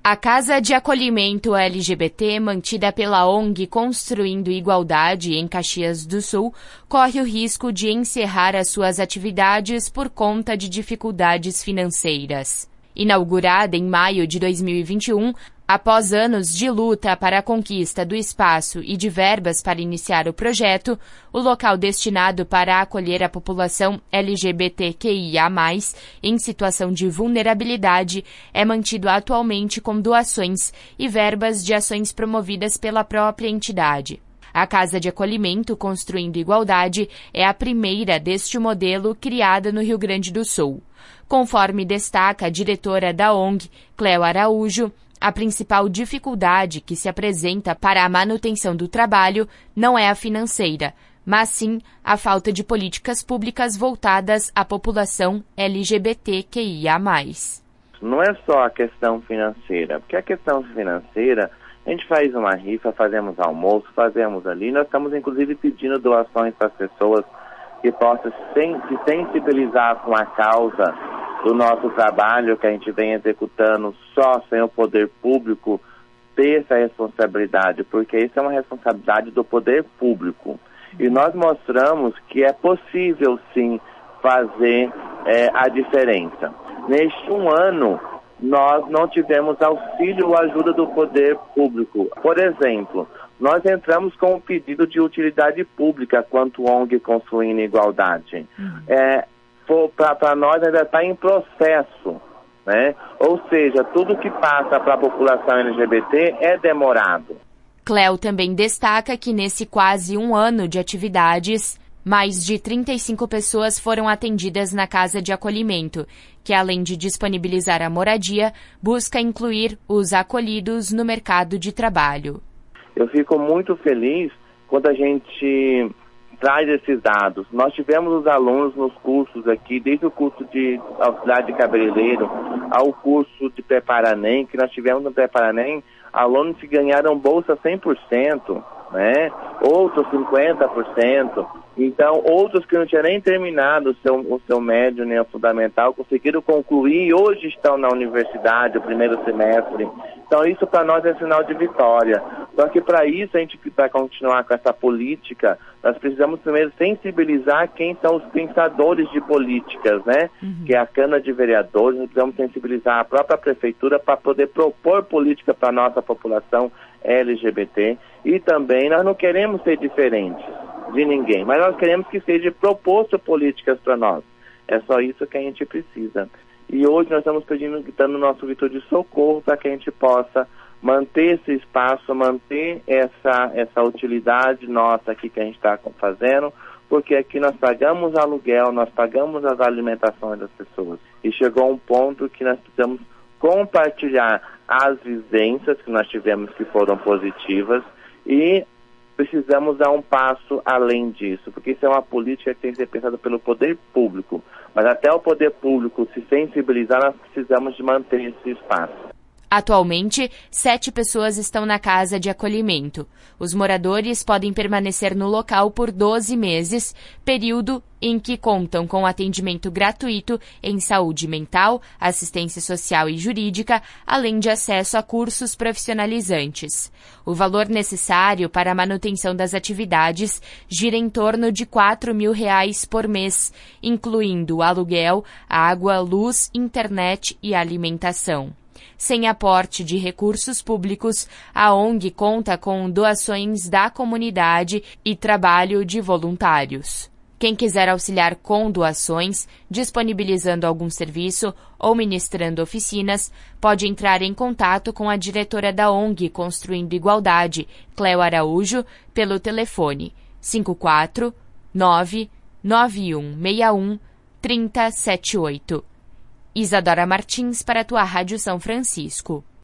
A Casa de Acolhimento LGBT, mantida pela ONG Construindo Igualdade em Caxias do Sul, corre o risco de encerrar as suas atividades por conta de dificuldades financeiras. Inaugurada em maio de 2021, após anos de luta para a conquista do espaço e de verbas para iniciar o projeto, o local destinado para acolher a população LGBTQIA+, em situação de vulnerabilidade, é mantido atualmente com doações e verbas de ações promovidas pela própria entidade. A Casa de Acolhimento Construindo Igualdade é a primeira deste modelo criada no Rio Grande do Sul. Conforme destaca a diretora da ONG, Cléo Araújo, a principal dificuldade que se apresenta para a manutenção do trabalho não é a financeira, mas sim a falta de políticas públicas voltadas à população LGBTQIA+. Não é só a questão financeira, porque a questão financeira, a gente faz uma rifa, fazemos almoço, fazemos ali, nós estamos inclusive pedindo doações para as pessoas que possam se sensibilizar com a causa do nosso trabalho que a gente vem executando só sem o poder público ter essa responsabilidade, porque isso é uma responsabilidade do poder público. E nós mostramos que é possível sim fazer a diferença. Neste um ano, nós não tivemos auxílio ou ajuda do poder público. Por exemplo, nós entramos com um pedido de utilidade pública quanto ONG Construindo Igualdade. Para nós ainda está em processo, né? Ou seja, tudo que passa para a população LGBT é demorado. Cléo também destaca que nesse quase um ano de atividades, mais de 35 pessoas foram atendidas na Casa de Acolhimento, que além de disponibilizar a moradia, busca incluir os acolhidos no mercado de trabalho. Eu fico muito feliz quando a gente traz esses dados. Nós tivemos os alunos nos cursos aqui, desde o curso de auxiliar de cabeleireiro ao curso de Preparanem, que nós tivemos no Preparanem, alunos que ganharam bolsa 100%, né? Outros 50%. Então, outros que não tinham nem terminado o seu médio nem o fundamental, conseguiram concluir e hoje estão na universidade, o primeiro semestre. Então, isso para nós é sinal de vitória. Só que para isso, a gente vai continuar com essa política, nós precisamos primeiro sensibilizar quem são os pensadores de políticas, né? Que é a Câmara de Vereadores, nós precisamos sensibilizar a própria prefeitura para poder propor política para a nossa população LGBT. E também nós não queremos ser diferentes de ninguém, mas nós queremos que seja proposto políticas para nós. É só isso que a gente precisa. E hoje nós estamos dando o nosso grito de socorro para que a gente possa manter esse espaço, manter essa utilidade nossa aqui que a gente está fazendo, porque aqui nós pagamos aluguel, nós pagamos as alimentações das pessoas. E chegou um ponto que nós precisamos compartilhar as vivências que nós tivemos que foram positivas e precisamos dar um passo além disso, porque isso é uma política que tem que ser pensada pelo poder público. Mas até o poder público se sensibilizar, nós precisamos de manter esse espaço. Atualmente, 7 pessoas estão na Casa de Acolhimento. Os moradores podem permanecer no local por 12 meses, período em que contam com atendimento gratuito em saúde mental, assistência social e jurídica, além de acesso a cursos profissionalizantes. O valor necessário para a manutenção das atividades gira em torno de R$ 4.000 por mês, incluindo aluguel, água, luz, internet e alimentação. Sem aporte de recursos públicos, a ONG conta com doações da comunidade e trabalho de voluntários. Quem quiser auxiliar com doações, disponibilizando algum serviço ou ministrando oficinas, pode entrar em contato com a diretora da ONG Construindo Igualdade, Cléo Araújo, pelo telefone 54 99161 3078. Isadora Martins para a tua Rádio São Francisco.